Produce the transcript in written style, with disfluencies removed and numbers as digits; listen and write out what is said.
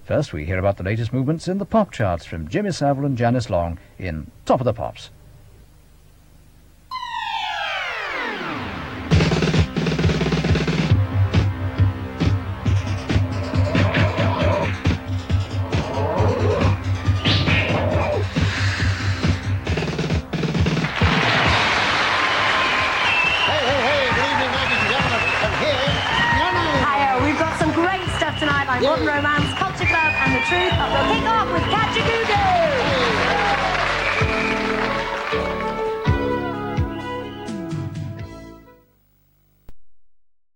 First, we hear about the latest movements in the pop charts from Jimmy Savile and Janice Long in Top of the Pops. Modern Romance, Culture Club and The Truth, but we'll kick off with Catch a Goo Goo!